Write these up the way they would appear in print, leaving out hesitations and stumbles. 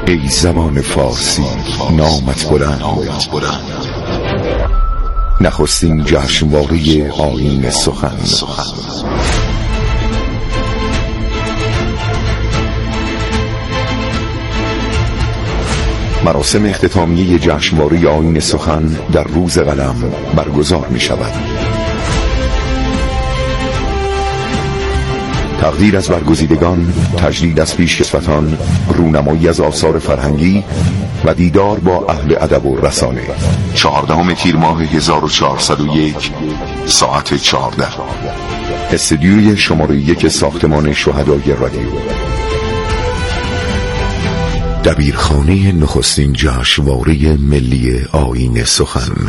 ای زبان فارسی نامت بلند، نخستین جشنواره آیین سخن. مراسم اختتامیه جشنواره آیین سخن در روز قلم برگزار می شود. تقدیر از برگزیدگان، تجدید از پیشکسوتان، رونمایی از آثار فرهنگی و دیدار با اهل ادب و رسانه. 14 تیر ماه 1401 ساعت 14. استودیوی شماره 1 ساختمان شهدای رادیو. دبیرخانه نخستین جشنواره ملی آیین سخن.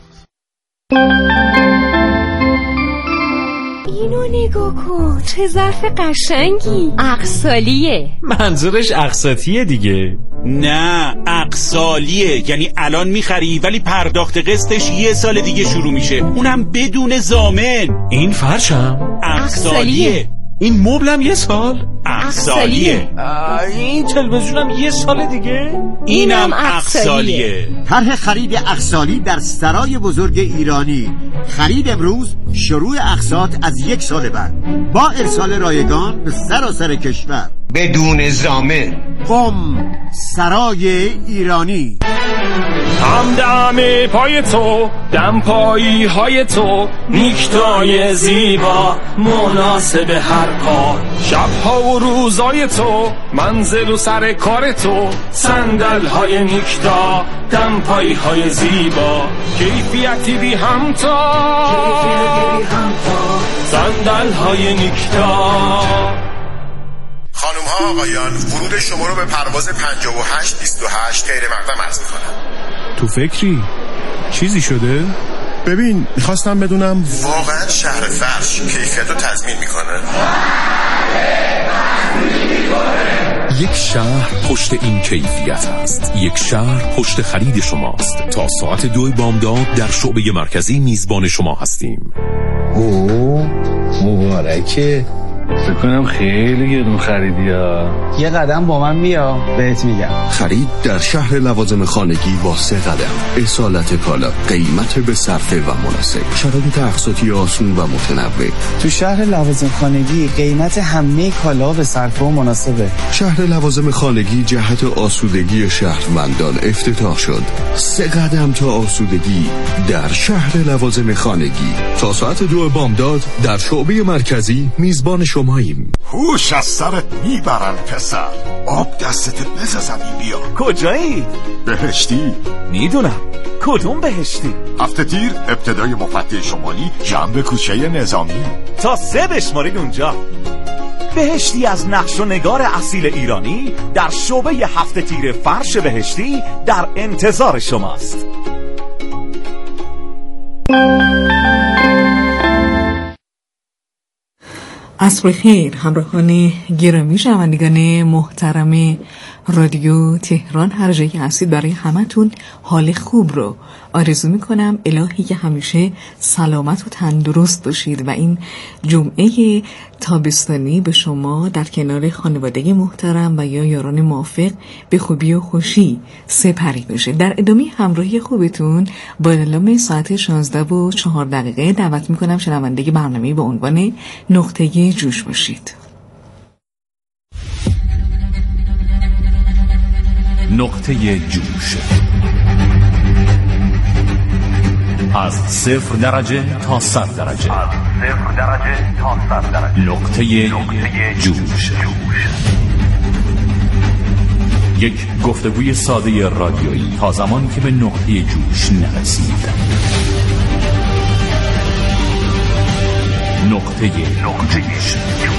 اینو نگاه کن، چه ظرف قشنگی. اقسالیه. منظورش اقساطیه دیگه. نه، اقسالیه، یعنی الان میخری ولی پرداخت قسطش 1 سال دیگه شروع میشه، اونم بدون ضامن. این فرشم اقسالیه. این مبلم 1 سال اقسالیه. این تلویزیونم 1 سال دیگه. اینم اقسالیه. طرح خرید اقسالی در سرای بزرگ ایرانی. خرید امروز، شروع اقساط از 1 سال بعد، با ارسال رایگان به سراسر کشور بدون ضامن. قم سرای ایرانی. همدم پای تو، دم پایی های تو، نیکتای زیبا مناسب هر کار. شبها و روزای تو، منزل و سر کار تو، صندل های نیکتا، دم پایی های زیبا، کیفیتی بی همتا، صندل های نیکتا. خانم ها آقایان، ورود شما رو به پرواز 5828 غیر مقدم عرض می‌کنم. تو فکری؟ چیزی شده؟ ببین، میخواستم بدونم واقعا شهر فرش کیفیت رو تضمین میکنه؟ یک شهر پشت این کیفیت است. یک شهر پشت خرید شماست. تا ساعت 2 بامداد در شعبه مرکزی میزبان شما هستیم. مبارکه. فکر کنم خیلی گرون خریدی ها. یه قدم با من بیا بهت میگم. خرید در شهر لوازم خانگی با 3 قدم. اصالت کالا، قیمت به صرفه و مناسب، شرایط اقساطی آسون و متنوع. تو شهر لوازم خانگی قیمت همه کالا به صرفه و مناسبه. شهر لوازم خانگی جهت آسودگی شهروندان افتتاح شد. 3 قدم تا آسودگی در شهر لوازم خانگی. تا ساعت 2 بامداد در شعبه مرکزی میزبان شماییم. هوش از سرت میبرن پسر. آب دستت بزن زمین بیا. کجایی؟ بهشتی. میدونم. کدوم بهشتی؟ 7 تیر ابتدای مفتح شمالی، جنب کوچه نظامی. تا 3 بشمارید اونجا. بهشتی از نقش و نگار اصیل ایرانی در شعبه 7 تیر فرش بهشتی در انتظار شماست. عصر خیر همراهان گرامی، شنوندگان محترم رادیو تهران، هر جایی هستید برای همتون حال خوب رو آرزو میکنم. الهی که همیشه سلامت و تندرست باشید و این جمعه تابستانی به شما در کنار خانواده محترم و یا یاران موافق به خوبی و خوشی سپری بشه. در ادامه همراهی خوبتون با اعلام ساعت 16:04 دعوت میکنم شنونده برنامه با عنوان نقطه جوش باشید. نقطه جوش، از 0 درجه تا 100 درجه. نقطه جوش. یک گفتگوی ساده رادیویی تا زمانی که به نقطه جوش نرسید. نقطه جوش.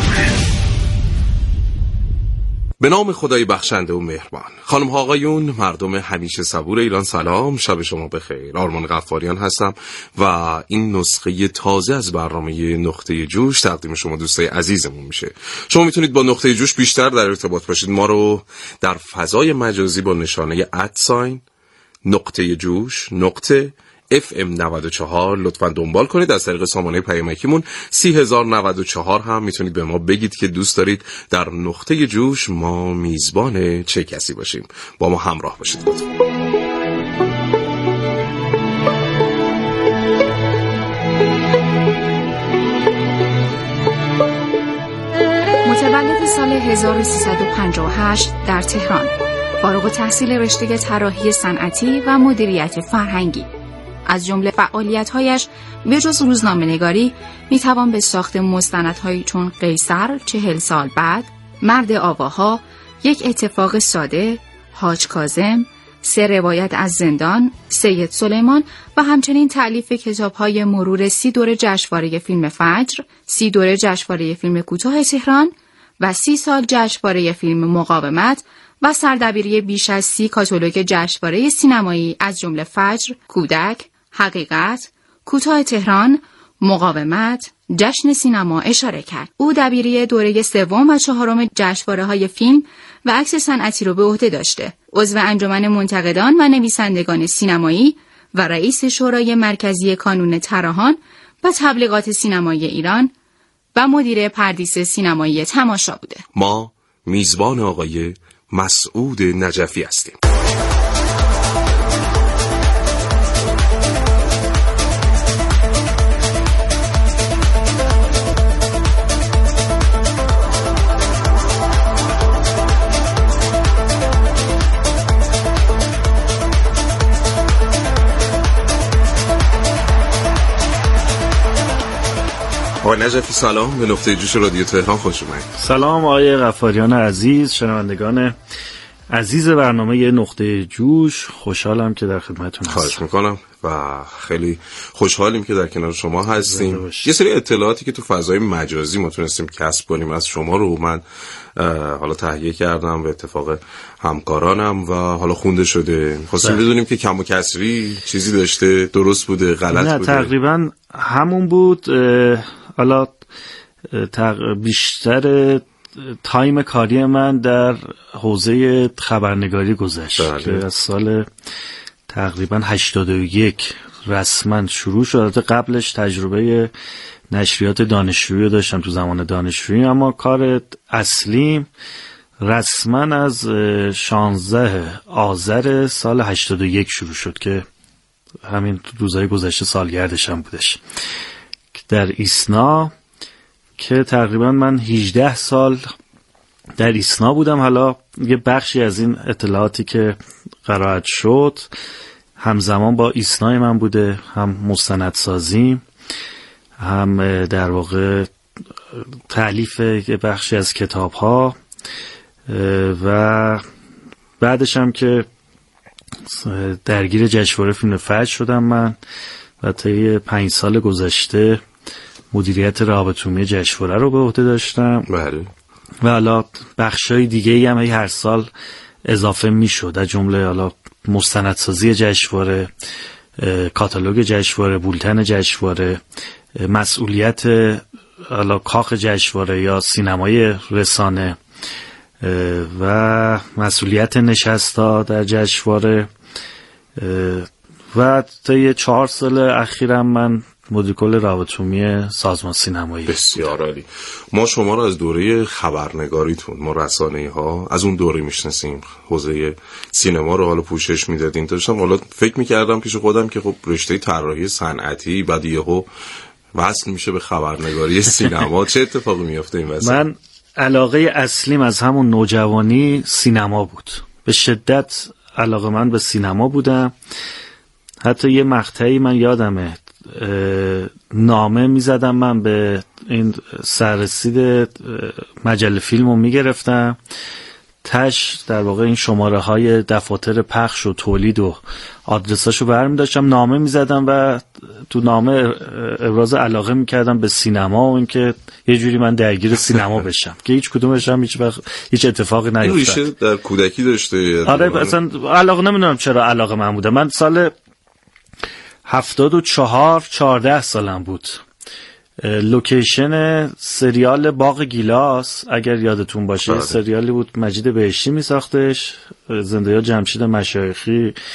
به نام خدای بخشنده و مهربان. خانم ها آقایون، مردم همیشه صبور ایران، سلام، شب شما بخیر. آرمان غفاریان هستم و این نسخه تازه از برنامه نقطه جوش تقدیم شما دوستای عزیزمون میشه. شما میتونید با نقطه جوش بیشتر در ارتباط باشید. ما رو در فضای مجازی با نشانه @ نقطه جوش نقطه FM 94 لطفاً دنبال کنید. از طریق سامانه پیامکیمون 3094 هم میتونید به ما بگید که دوست دارید در نقطه جوش ما میزبان چه کسی باشیم. با ما همراه باشید. متولد سال 1358 در تهران، فارغ التحصیل رشته طراحی صنعتی و مدیریت فرهنگی. از جمله فعالیت‌هایش به جز روزنامه‌نگاری می‌توان به ساخت مستندهایی چون قیصر، 40 سال بعد، مرد آواها، یک اتفاق ساده، حاج کاظم، 3 روایت از زندان، سید سلیمان و همچنین تألیف کتاب‌های مرور 30 دوره جشنواره فیلم فجر، 30 دوره جشنواره فیلم کوتاه تهران و 30 سال جشنواره فیلم مقاومت و سردبیری بیش از 30 کاتالوگ جشنواره سینمایی از جمله فجر، کودک، حقیقت، کوتاه تهران، مقاومت، جشن سینما اشاره کرد. او دبیری دوره 3 و 4 جشنواره‌های فیلم و عکس صنعتی را به عهده داشته. عضو انجمن منتقدان و نویسندگان سینمایی و رئیس شورای مرکزی کانون طراحان و تبلیغات سینمایی ایران و مدیر پردیس سینمایی تماشا بوده. ما میزبان آقای مسعود نجفی هستیم. آقای نجفی سلام، به نقطه جوش رادیو تهران خوش اومدید. سلام آقای غفاریان عزیز، شنوندگان عزیز برنامه نقطه جوش، خوشحالم که در خدمتتون هستم. خواهش میکنم و خیلی خوشحالیم که در کنار شما هستیم. یه سری اطلاعاتی که تو فضای مجازی ما تونستیم کسب کنیم از شما رو من حالا تهیه کردم به اتفاق همکارانم و حالا خونده شده. خواستیم بدونیم که کم و کسری چیزی داشته، درست بوده، غلط بوده؟ نه تقریبا همون بود. حالا بیشتر تایم کاری من در حوزه خبرنگاری گذشت که از سال تقریبا 81 رسما شروع شد. قبلش تجربه نشریات دانشجویی داشتم تو زمان دانشجویی، اما کار اصلیم رسما از 16 آذر سال 81 شروع شد که همین روزهای گذشته سالگردش هم بودش در ایسنا، که تقریبا من 18 سال در ایسنا بودم. حالا یه بخشی از این اطلاعاتی که قرائت شد همزمان با ایسنای من بوده، هم مستندسازی، هم در واقع تألیف یه بخشی از کتاب ها و بعدش هم که درگیر جشنواره فیلم فجر شدم من و طی 5 سال گذشته مدیریت روابط عمومی جشنواره رو به عهده داشتم. بله. و حالا بخشای دیگه‌ای هم هر سال اضافه میشد، از جمله حالا مستندسازی جشنواره، کاتالوگ جشنواره، بولتن جشنواره، مسئولیت حالا کاخ جشنواره یا سینمای رسانه و مسئولیت نشستا در جشنواره و طی 4 سال اخیرم من مدیر کل روابط عمومی سازمان سینمایی. بسیار عالی. ما شما رو از دوره خبرنگاریتون، ما رسانه‌ها از اون دوره میشناسیم، حوزه سینما رو حالا پوشش میدادین. داشتم حالا فکر میکردم پیش خودم که خب رشته طراحی صنعتی بعد یهو وصل میشه به خبرنگاری سینما. چه اتفاقی میفته این وسط؟ من علاقه اصلیم از همون نوجوانی سینما بود، به شدت علاقه من به سینما بودم. حتی یه مقطعی من یادمه نامه میزدم من به این سررسید مجله فیلمو میگرفتم، تش در واقع این شماره های دفاتر پخش و تولید و آدرساشو برمی داشتم، نامه میزدم و تو نامه ابراز علاقه میکردم به سینما و اینکه یه جوری من درگیر سینما بشم که هیچ کدومش هم هیچ اتفاقی نیفتاد. ریشه در کودکی داشته؟ آره اصلا علاقه نمیدونم چرا علاقه من بوده. من سال 74 14 سالم بود. لوکیشن سریال باغ گیلاس اگر یادتون باشه، سریالی بود مجید بهشتی می ساختش، زنده‌یاد جمشید مشایخی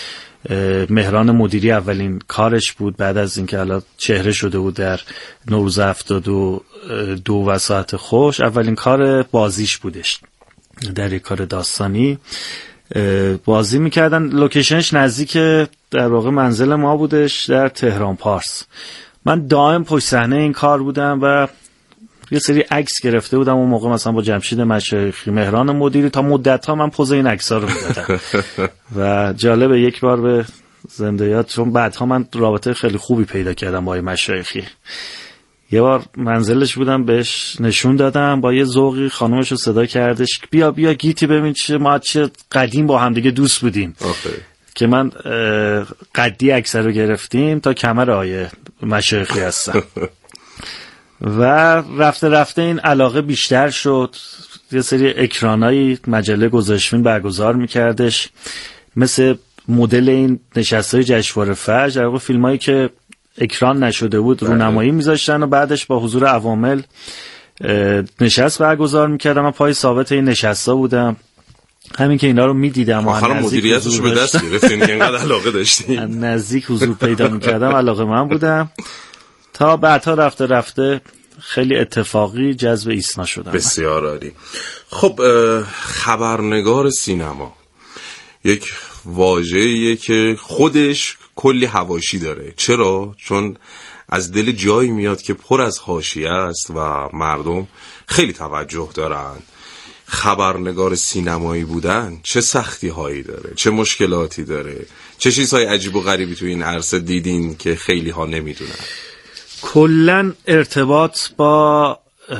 مهران مدیری اولین کارش بود بعد از اینکه الان چهره شده بود در نوروز 72 و ساعت خوش. اولین کار بازیش بودش در یک کار داستانی بازی میکردن. لوکیشنش نزدیک در واقع منزل ما بودش در تهران پارس. من دائم پشت صحنه این کار بودم و یه سری عکس گرفته بودم اون موقع مثلا با جمشید مشایخی، مهران مدیری، تا مدت‌ها من پوز این عکس‌ها رو می‌دادم و جالبه یک بار به زنده یاد، چون بعدها من رابطه خیلی خوبی پیدا کردم با مشایخی. یه بار منزلش بودم بهش نشون دادم، با یه ذوقی خانومش رو صدا کردش بیا گیتی ببین ما چه قدیم با هم دیگه دوست بودیم. که من قدی عکس رو گرفتیم تا کمر آیه مشایخی هستم. و رفته این علاقه بیشتر شد. یه سری اکرانایی مجله گذاشتین برگزار میکردش، مثل مدل این نشستای جشنواره فجر، در واقع فیلمایی که اکران نشده بود رونمایی میذاشتن و بعدش با حضور عوامل نشست برگزار میکردم. من پای ثابت این نشستا بودم، همین که اینا رو میدیدم و آخرام مدیریتش به دست گرفتین، اینقدر علاقه داشتین، نزدیک حضور پیدا میکردم، علاقه من بودم. تا بعدها رفته خیلی اتفاقی جذب ایسنا شدم. بسیار عالی. خب خبرنگار سینما یک واژه‌ایه که خودش کلی حواشی داره. چرا؟ چون از دل جایی میاد که پر از حاشیه است و مردم خیلی توجه دارن. خبرنگار سینمایی بودن چه سختی هایی داره، چه مشکلاتی داره، چه چیزهای عجیب و غریبی تو این عرصه دیدین که خیلی ها نمیدونن؟ کلن ارتباط با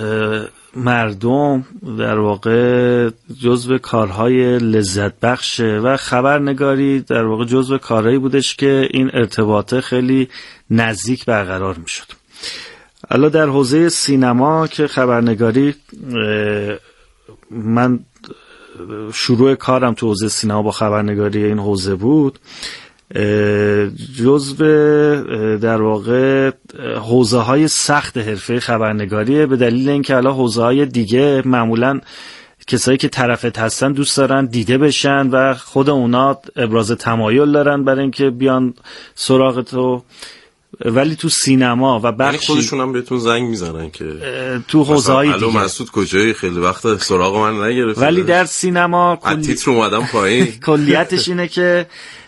مردم در واقع جزو کارهای لذت بخشه و خبرنگاری در واقع جزو کارهایی بودش که این ارتباطه خیلی نزدیک برقرار می شد. حالا در حوزه سینما که خبرنگاری، من شروع کارم تو حوزه سینما با خبرنگاری این حوزه بود، جزو در واقع حوزه های سخت حرفه خبرنگاریه، به دلیل اینکه الان حوزه های دیگه معمولا کسایی که طرفت هستن دوست دارن دیده بشن و خود اونا ابراز تمایل دارن برای اینکه بیان سراغ تو، ولی تو سینما و بخشی خودشون هم بهتون زنگ میزنن که تو حوزه های دیگه مسعود کجایی، خیلی وقت سراغ من نگرفت، ولی در سینما تیتر اومدم پایین. کلیتش اینه که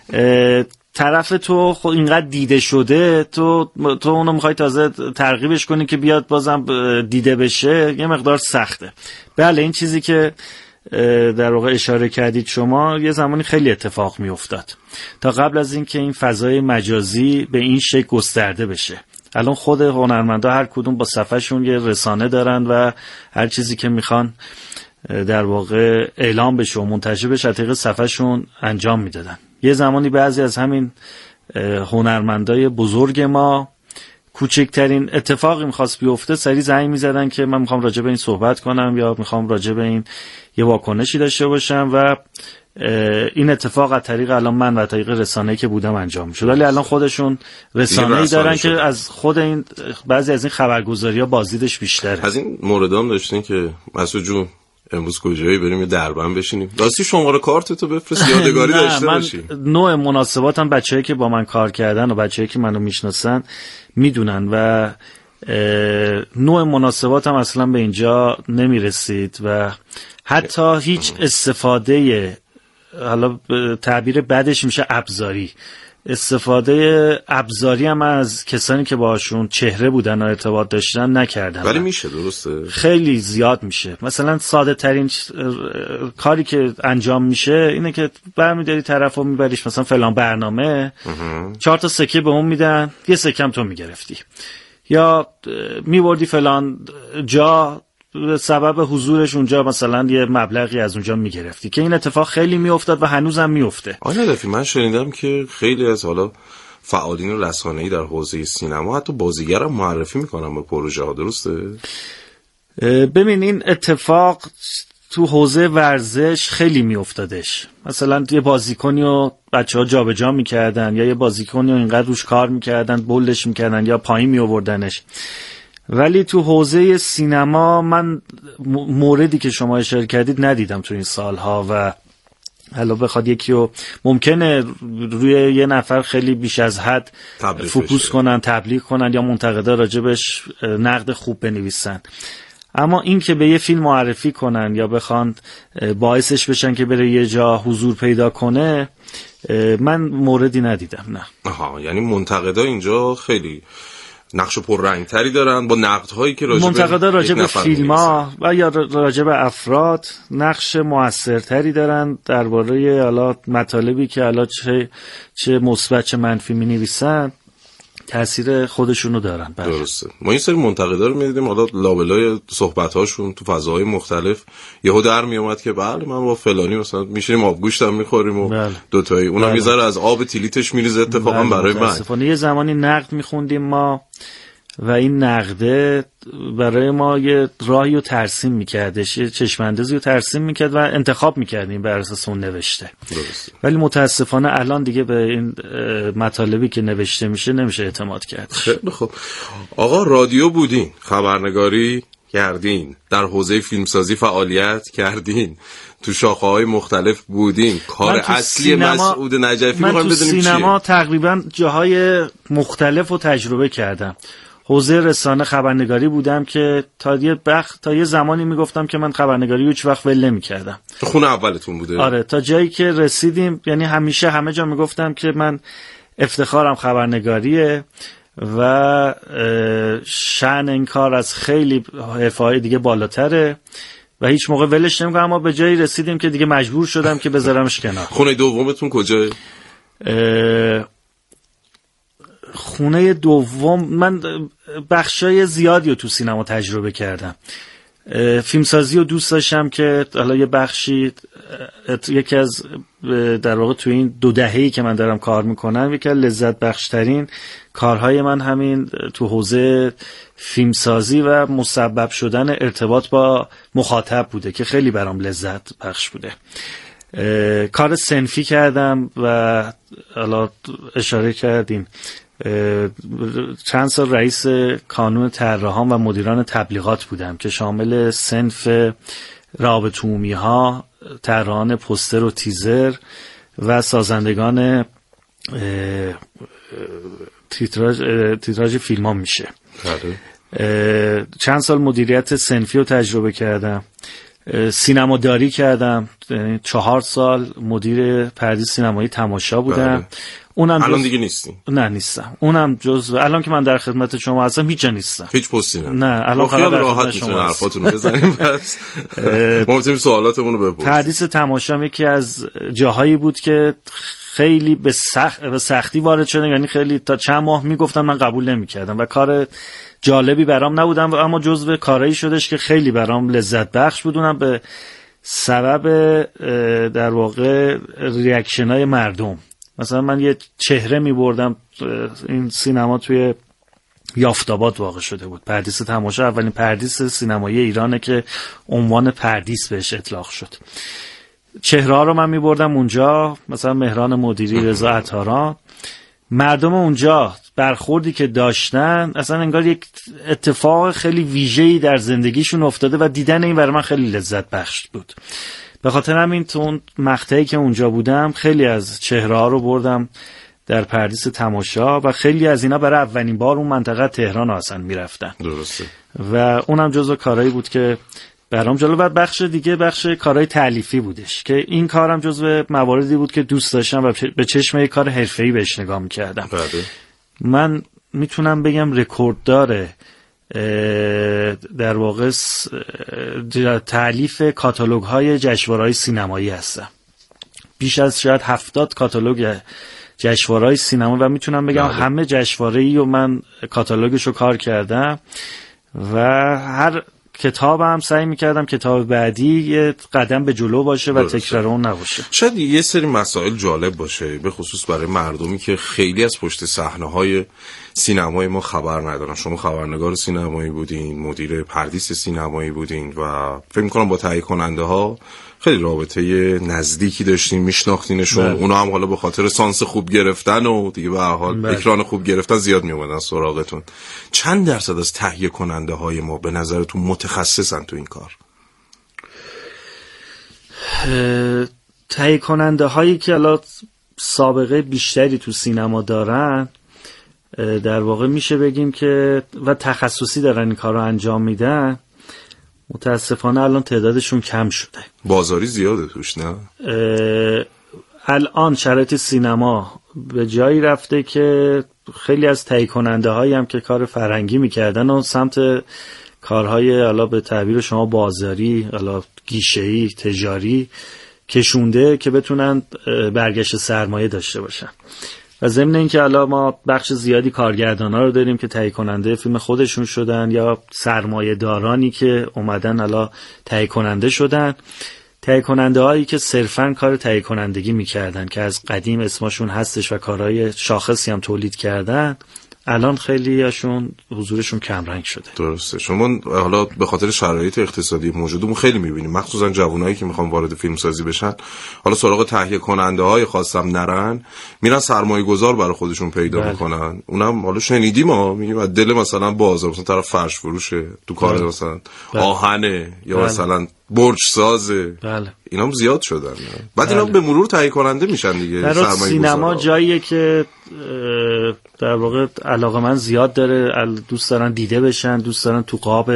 طرف تو اینقدر دیده شده، تو اونو میخوای تازه ترغیبش کنی که بیاد بازم دیده بشه، یه مقدار سخته. بله این چیزی که در واقع اشاره کردید شما یه زمانی خیلی اتفاق میافتاد تا قبل از اینکه این فضای مجازی به این شکل گسترده بشه. الان خود هنرمندا هر کدوم با صفحه‌شون یه رسانه دارن و هر چیزی که میخوان در واقع اعلام بشه و منتشر بشه از طریق صفحه‌شون انجام میدادن. یه زمانی بعضی از همین هنرمندای بزرگ ما کوچکترین اتفاقی میخواست بیفته سریع زنگ میزدن که من میخوام راجع به این صحبت کنم یا میخوام راجع به این یه واکنشی داشته باشم و این اتفاق از طریق الان من و طریق رسانه‌ای که بودم انجام میشد. ولی الان خودشون رسانه‌ای دارن که از خود این بعضی از این خبرگزاری‌ها بازدیدش بیشتره. از این موردام داشتین که مسعود جون امروز کجایی بریم یه دربند بشینیم، راستی شماره کارتتو بفرست یادگاری داشته باشی. نوع مناسباتم بچه‌ای که با من کار کردن و بچه‌ای که منو میشناسن میدونن و نوع مناسباتم اصلا به اینجا نمیرسید و حتی هیچ استفاده، حالا تعبیر بعدش میشه ابزاری، استفاده ابزاری هم از کسانی که باشون چهره بودن و ارتباط داشتن نکردن. ولی میشه، درسته؟ خیلی زیاد میشه. مثلا ساده ترین کاری که انجام میشه اینه که برمیداری طرفو میبریش مثلا فلان برنامه، 4 تا سکه به اون میدن، یه سکم تو میگرفتی، یا میبردی فلان جا به سبب حضورش اونجا مثلا یه مبلغی از اونجا میگرفتی، که این اتفاق خیلی میافتاد و هنوزم میفته. آره دفعه من شنیدم که خیلی از حالا فعالین رسانه‌ای در حوزه سینما حتی بازیگرم معرفی میکنن به پروژه ها، درسته؟ ببین این اتفاق تو حوزه ورزش خیلی میافتادش. مثلا یه بازیکنی رو بچه‌ها جابجا میکردن یا یه بازیکنی رو اینقدر روش کار میکردن بولدش میکردن یا پایین میآوردنش. ولی تو حوزه سینما من موردی که شما اشاره کردید ندیدم تو این سالها و حالا بخواد یکی رو ممکنه روی یه نفر خیلی بیش از حد فوکوس کنن، تبلیغ کنن یا منتقدا راجبش نقد خوب بنویسن، اما این که به یه فیلم معرفی کنن یا بخوان باعثش بشن که بره یه جا حضور پیدا کنه، من موردی ندیدم. نه. آها، یعنی منتقدا اینجا خیلی نقش پررنگتری دارن با نقدهایی که منتقدا راجب فیلم‌ها و یا راجب افراد نقش موثرتری دارن درباره حالا مطالبی که حالا چه مثبت چه منفی می‌نویسن، تأثیر خودشونو دارن. درسته. ما این سری منتقدا رو می‌دیدیم، حالا لابلای صحبت‌هاشون تو فضاهای مختلف یهو در میومد که بله من با فلانی مثلا میشینیم آبگوشت هم می‌خوریم و دوتایی اونم میذاره از آب تیلیتش میریزه اتفاقا برای من. یه زمانی نقد می‌خوندیم ما و این نقده برای ما یه راهی رو ترسیم میکردش، یه چشماندازی رو ترسیم میکرد و انتخاب میکردیم بر اساس اون نوشته. ولی متاسفانه الان دیگه به این مطالبی که نوشته میشه نمیشه اعتماد کرد. خیلی خوب. آقا رادیو بودین، خبرنگاری کردین، در حوزه فیلمسازی فعالیت کردین، تو شاخه‌های مختلف بودین، کار اصلی مسعود نجفی می‌خوایم بدونیم چیه؟ من تو سینما تقریبا جاهای مختلف رو تجربه کردم. حوزه رسانه خبرنگاری بودم که تا یه زمانی میگفتم که من خبرنگاری هیچ وقت ول نمی‌کردم. خونه اولتون بوده؟ آره، تا جایی که رسیدیم، یعنی همیشه همه جا میگفتم که من افتخارم خبرنگاریه و شأن این کار از خیلی حرفه‌های دیگه بالاتره و هیچ موقع ولش نمی‌کنم، اما به جایی رسیدیم که دیگه مجبور شدم که بذارمش کنار. خونه دومتون کجاست؟ خونه دوم من بخشای زیادی رو تو سینما تجربه کردم. فیلمسازی رو دوست داشتم که حالا یه بخشی، یکی از در واقع تو این 2 دهه‌ای که من دارم کار میکنم، یکی از لذت بخشترین کارهای من همین تو حوزه فیلمسازی و مسبب شدن ارتباط با مخاطب بوده که خیلی برام لذت بخش بوده. کار صنفی کردم و حالا اشاره کردیم چند سال رئیس کانون طراحان و مدیران تبلیغات بودم که شامل صنف روابط عمومی‌ها، طراحان پوستر و تیزر و سازندگان تیتراژ فیلم‌ها میشه. چند سال مدیریت صنفی رو تجربه کردم. سینماداری کردم، 4 سال مدیر پردیس سینمایی تماشا بودم. اونم الان دیگه نیستی؟ نه نیستم. اونم جزء، الان که من در خدمت شما هستم هیچ جا نیستم. هیچ پستی نه الان خیلی راحت میتونیم حرفاتون رو بزنیم. بس ما میتونیم سوالاتمون رو بپرسیم. پردیس تماشا یکی از جاهایی بود که خیلی به سختی وارد شدم، یعنی خیلی تا چند ماه میگفتم من قبول نمیکردم و کار جالبی برام نبودم، اما جزو کارهایی شدش که خیلی برام لذت بخش بودونم به سبب در واقع ریاکشنای مردم. مثلا من یه چهره میبردم، این سینما توی یافت‌آباد واقع شده بود، پردیس تماشا اولین پردیس سینمایی ایرانه که عنوان پردیس بهش اطلاق شد. چهره‌ها رو من میبردم اونجا، مثلا مهران مدیری، رضا عطاران، مردم اونجا برخوردی که داشتن اصلا انگار یک اتفاق خیلی ویژه‌ای در زندگیشون افتاده و دیدن این برای من خیلی لذت بخش بود. به خاطر همین تو اون مقطعی که اونجا بودم خیلی از چهره‌ها رو بردم در پردیس تماشا و خیلی از اینا برای اولین بار اون منطقه تهران اصلا میرفتن. درسته. و اونم جزو کارهایی بود که برام جالب. بعد بخش دیگه بخش کارهای تألیفی بودش که این کارم جزو مواردی بود که دوست داشتم و به چشم یک کار حرفه‌ای بهش نگاه می‌کردم. من میتونم بگم رکورددار در واقع تألیف کاتالوگ‌های جشنواره‌های سینمایی هستم. بیش از شاید 70 کاتالوگ جشنواره‌های سینما و میتونم بگم همه جشنواره‌ای رو من کاتالوگش رو کار کردم و هر کتابم سعی میکردم کتاب بعدی یه قدم به جلو باشه و تکرار اون نباشه. شاید یه سری مسائل جالب باشه به خصوص برای مردمی که خیلی از پشت صحنه‌های سینمای ما خبر ندارن. شما خبرنگار سینمایی بودین، مدیر پردیس سینمایی بودین و فکر می‌کنم با تهیه کننده ها خیلی رابطه نزدیکی داشتین، میشناختینشون. اونا هم حالا به خاطر سانس خوب گرفتن و دیگه به هر حال اکران خوب گرفتن زیاد میومدن سراغتون. چند درصد از تهیه کننده های ما به نظرتون متخصصن تو این کار؟ تهیه کننده هایی که الان سابقه بیشتری تو سینما دارن در واقع میشه بگیم که و تخصصی دارن این کار رو انجام میدن، متاسفانه الان تعدادشون کم شده. بازاری زیاده توش نه؟ الان شرایط سینما به جایی رفته که خیلی از تهیه کننده هایی هم که کار فرهنگی میکردن و سمت کارهای حالا به تعبیر شما بازاری، حالا گیشه‌ای، تجاری کشونده که بتونن برگشت سرمایه داشته باشن. و ضمن اینکه حالا ما بخش زیادی کارگردانا رو داریم که تهیه کننده فیلم خودشون شدن یا سرمایه دارانی که اومدن حالا تهیه کننده شدن، تهیه کننده هایی که صرفاً کار تهیه کنندگی میکردن که از قدیم اسمشون هستش و کارهای شاخصی هم تولید کردن، الان خیلی هاشون حضورشون کمرنگ شده. درسته. شما حالا به خاطر شرایط اقتصادی موجودمون خیلی میبینیم، مخصوصا جوانایی که میخوان وارد فیلم سازی بشن، حالا سراغ تهیه کننده های خاصم نرن، میرن سرمایه گذار برای خودشون پیدا میکنن. اونم حالا شنیدیم میگیم از دل مثلا بازار، مثلا طرف فرش فروشه، تو کار مثلا آهنه یا مثلا برج سازه، اینا هم زیاد شدن. بعد اینا به مرور تهیه کننده میشن دیگه. سرمایه سینما جاییه که در واقع علاقه من زیاد داره، دوست دارن دیده بشن، دوست دارن تو قاب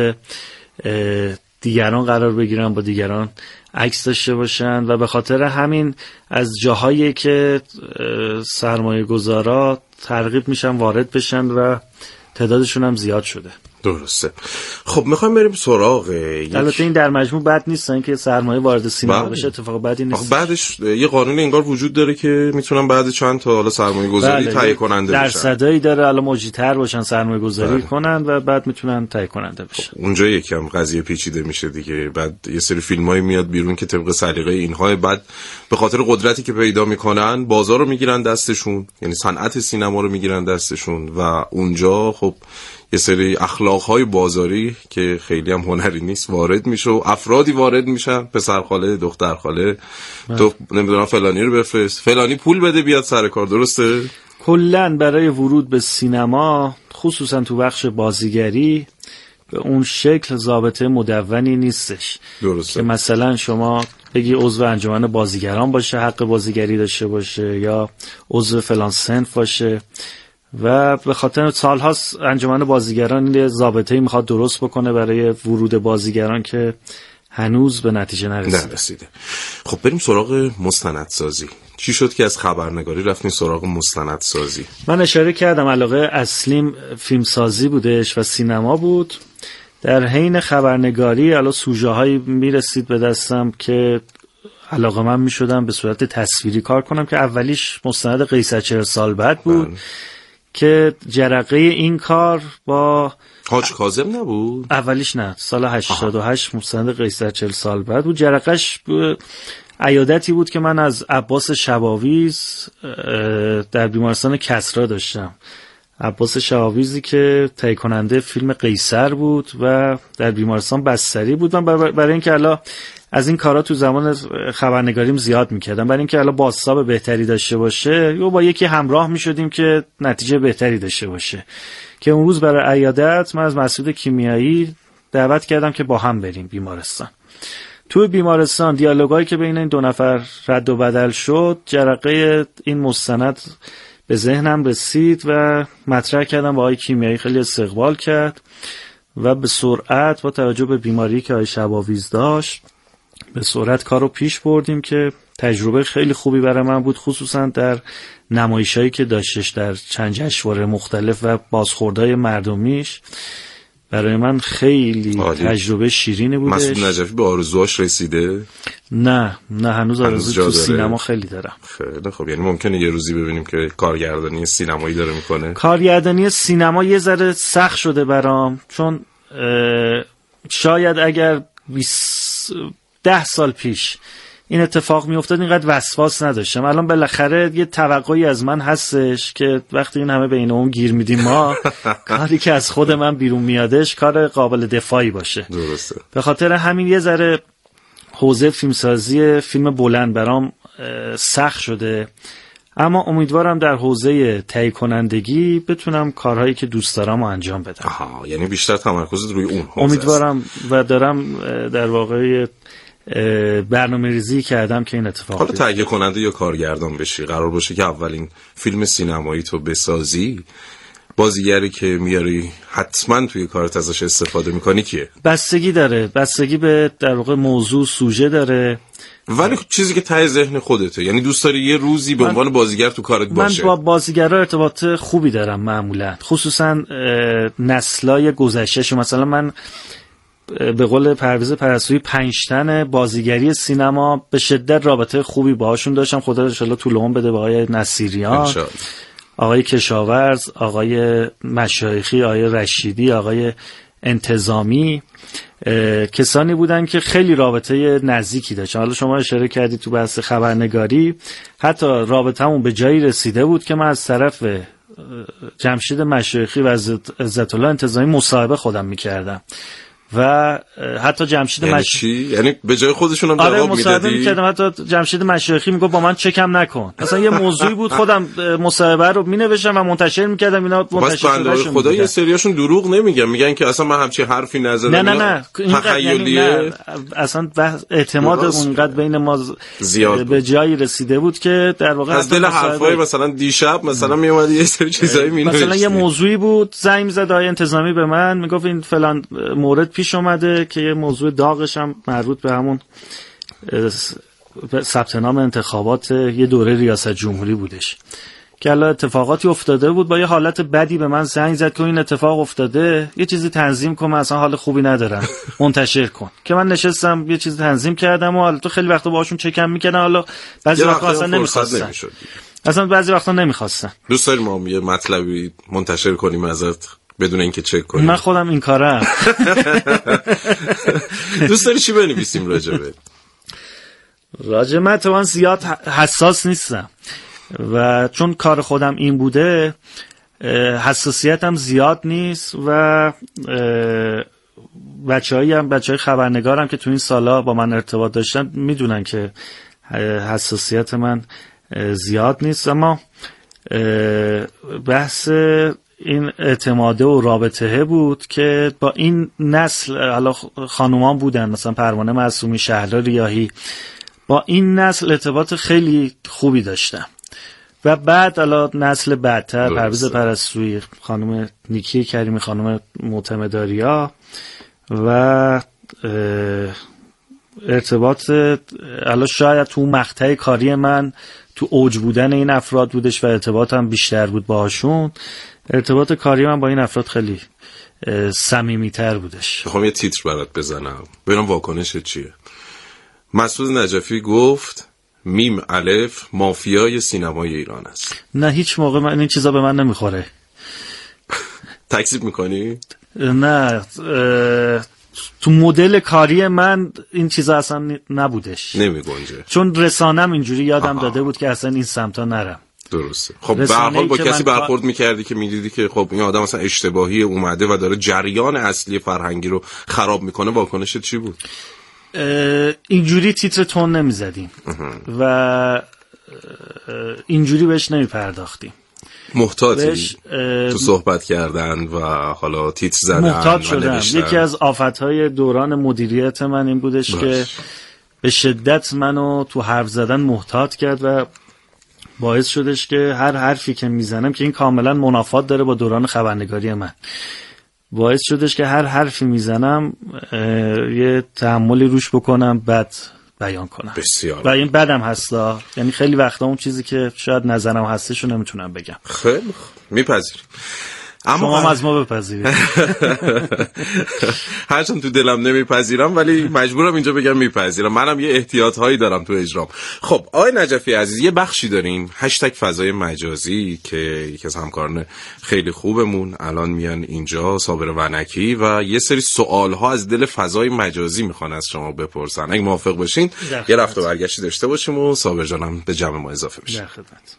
دیگران قرار بگیرن، با دیگران عکس داشته باشن و به خاطر همین از جاهایی که سرمایه گذارا ترغیب میشن وارد بشن و تعدادشون هم زیاد شده. درسته. خب میخوایم بریم سراغ البته این در مجموع بد نیستن که سرمایه وارد سینما بشه، اتفاق بدی نیست. بعدش یه قانون انگار وجود داره که میتونن بعد چند تا حالا سرمایه گذاری تهیه کننده بشن. درصدایی داره، حالا موجی‌تر باشن سرمایه گذاری کنن و بعد میتونن تهیه کننده بشن. خب اونجا یکم قضیه پیچیده میشه دیگه. بعد یه سری فیلمایی میاد بیرون که طبق سلیقه اینها، بعد به خاطر قدرتی که پیدا میکنن بازار رو میگیرن دستشون، یعنی صنعت سینما رو میگیرن دستشون و اونجا خب یه سری اخلاقهای بازاری که خیلی هم هنری نیست وارد میشه و افرادی وارد میشن، پسرخاله، دخترخاله، تو نمیدونم فلانی رو بفرست، فلانی پول بده بیاد سر کار. درسته؟ کلن برای ورود به سینما خصوصا تو بخش بازیگری به اون شکل ضابطه مدونی نیستش. درسته. که مثلا شما بگی عضو انجمن بازیگران باشه، حق بازیگری داشته باشه، یا عضو فلان صنف باشه و به خاطر سال‌هاست انجمن بازیگران یه ضابطه‌ای میخواد درست بکنه برای ورود بازیگران که هنوز به نتیجه نرسیده. خب بریم سراغ مستندسازی. چی شد که از خبرنگاری رفتین سراغ مستندسازی؟ من اشاره کردم علاقه اصلیم فیلمسازی بودش و سینما بود. در حین خبرنگاری الان سوژه هایی میرسید به دستم که علاقه من میشدم به صورت تصویری کار کنم که اولیش مستند قیصر 40 سال بعد بود که جرقه این کار با حاج کاظم نبود. اولیش نه، سال 88 مستند قیصر 40 سال بعد بود. جرقهش عیادتی بود که من از عباس شباویز در بیمارستان کسری داشتم. عباس شباویزی که تهیه کننده فیلم قیصر بود و در بیمارستان بستری بود. من برای اینکه الان از این کارا تو زمان خبرنگاریم زیاد میکردم، برای اینکه الان بازتاب بهتری داشته باشه یا با یکی همراه میشدیم که نتیجه بهتری داشته باشه، که اون روز برای عیادت من از مسعود کیمیایی دعوت کردم که با هم بریم بیمارستان. تو بیمارستان دیالوگایی که بین این دو نفر رد و بدل شد، جرقه این مستند به ذهنم رسید و مطرح کردم با آقای کیمیایی. خیلی استقبال کرد و به سرعت با توجه به بیماری که آقای شباویز داشت به سرعت کار رو پیش بردیم که تجربه خیلی خوبی برای من بود، خصوصا در نمایشایی که داشتش در چند جشنواره مختلف و بازخوردهای مردمیش. برای من خیلی تجربه شیرینی بودش. مسعود نجفی به آرزوهاش رسیده؟ نه هنوز آرزو تو سینما خیلی دارم. خیلی خب، یعنی ممکنه یه روزی ببینیم که کارگردانی سینمایی داره میکنه؟ کارگردانی سینما یه ذره سخت شده برام، چون شاید اگر 10 سال پیش این اتفاق میافتاد اینقدر وسواس نداشتم. الان بالاخره یه توقعی از من هستش که وقتی این همه بین اون گیر میدیم ما کاری که از خود من بیرون میادش کار قابل دفاعی باشه. درسته. به خاطر همین یه ذره حوزه فیلمسازی فیلم بلند برام سخت شده، اما امیدوارم در حوزه تهیه کنندگی بتونم کارهایی که دوست دارم رو انجام بدم. یعنی بیشتر تمرکزت روی اون حوزه امیدوارم و دارم در واقع برنامه‌ریزی کردم که این اتفاق حالا تهیه کننده یا کارگردان بشی، قرار باشه که اولین فیلم سینمایی تو بسازی، بازیگری که میاری حتما توی کارت ازش استفاده میکنی کیه؟ بستگی داره، بستگی به در واقع موضوع، سوژه داره، ولی چیزی که ته ذهن خودته، یعنی دوست داری یه روزی به عنوان بازیگر تو کارت باشه؟ من با بازیگرها ارتباط خوبی دارم معمولا، خصوصا نسلای گذشته. مثلا من به قول پرویز پرستویی 5 تن بازیگری سینما به شدت رابطه خوبی باهاشون داشتم. خدا ان شاءالله طول عمر بده. با آقای نصیریان، آقای کشاورز، آقای مشایخی، آقای رشیدی، آقای انتظامی، کسانی بودن که خیلی رابطه نزدیکی داشتن. حالا شما اشاره کردی تو بحث خبرنگاری، حتی رابطه‌مون به جایی رسیده بود که من از طرف جمشید مشایخی و عزت الله انتظامی مصاحبه خودم میکردم و حتی جمشید یعنی به جای خودشون هم جواب مصاحبه می‌کردم. حتی جمشید مشایخی میگفت با من چکم نکن. مثلا یه موضوعی بود خودم مصاحبه رو مینوشتم و منتشر می‌کردم، اینا منتشر شدن. خدا یه سریاشون دروغ نمیگن، میگن که اصلا من همچین حرفی نزدم. نه تخیلیه. اصلا اعتماد اونقدر بین ما زیاد به جایی رسیده بود که در واقع از دل حرفای مثلا دیشب مثلا میومد یه سری چیزایی مینوشت. مثلا یه موضوعی بود، زنگ می‌زد آقای انتظامی به من، میگفت این فلان مورد پیش اومده که یه موضوع داغش هم مربوط به همون ثبت نام انتخابات یه دوره ریاست جمهوری بودش که الان اتفاقاتی افتاده بود. با یه حالت بدی به من زنگ زد که این اتفاق افتاده، یه چیزی تنظیم کن، من اصلا حال خوبی ندارم، منتشر کن. که من نشستم یه چیزی تنظیم کردم و حالا تو خیلی وقتا باهاشون چکم میکردم، حالا بعضی وقتا اصلا نمیخواستن، اصلا بعضی وقتا نمیخواستن. دوست داریم ما یه مطلبی منتشر کنیم ازت بدون اینکه چک کنیم؟ من خودم این کارم. دوست داری چی بنویسیم راجبه؟ من تو زیاد حساس نیستم و چون کار خودم این بوده حساسیتم زیاد نیست و بچهای خبرنگارم که تو این سالا با من ارتباط داشتن میدونن که حساسیت من زیاد نیست. اما بحث این اعتماده و رابطه بود که با این نسل، حالا خانومان بودن مثلا پروانه معصومی، شهلا ریاحی، با این نسل ارتباط خیلی خوبی داشتم و بعد حالا نسل بعدتر پرویز پرستویی، خانم نیکی کریمی، خانم معتمداریا و ارتباط حالا شاید تو مقطع کاری من تو اوج بودن این افراد بودش و ارتباطم بیشتر بود باهاشون. ارتباط کاری من با این افراد خیلی صمیمیتر بودش. میخوام یه تیتر برات بزنم ببینم واکنشت چیه. مسعود نجفی گفت میم الف مافیای سینمای ایران است. نه هیچ موقع من این چیزا به من نمیخوره. تکذیب میکنی؟ نه تو مدل کاری من این چیزا اصلا نبودش، نمیگنجه، چون رسانم اینجوری یادم داده بود که اصلا این سمتا نرم. درسته. خب به هر حال با کسی برخورد میکردی که میدیدی که خب این آدم اصلا اشتباهی اومده و داره جریان اصلی فرهنگی رو خراب میکنه، واکنشت چی بود؟ اینجوری تیتر تون نمیزدیم و اینجوری بهش نمیپرداختیم. محتاطی تو صحبت کردن و حالا تیتر زدن. محتاط شدم. یکی از آفتهای دوران مدیریت من این بودش که به شدت منو تو حرف زدن محتاط کرد و باعث شدش که هر حرفی که میزنم که این کاملا منافات داره با دوران خبرنگاری من، باعث شدش که هر حرفی میزنم یه تحملی روش بکنم بعد بیان کنم. بسیار. و این بدم هستا، یعنی خیلی وقتا اون چیزی که شاید نظرم هستشو نمیتونم بگم. خیلی میپذیرم. شما هم از ما بپذیرید. هرچند تو دلم نمیپذیرم ولی مجبورم اینجا بگم میپذیرم. منم یه احتیاط هایی دارم تو اجرام. خب آقای نجفی عزیز، یه بخشی داریم #فضای مجازی که یکی از همکاران خیلی خوبمون الان میان اینجا، صابر ونکی، و یه سری سوال ها از دل فضای مجازی میخوان از شما بپرسن. اگه موافق باشین یه رفت و برگشتی داشته باشیم و صابر جانم به جمع ما اضافه میشه. در خدمت.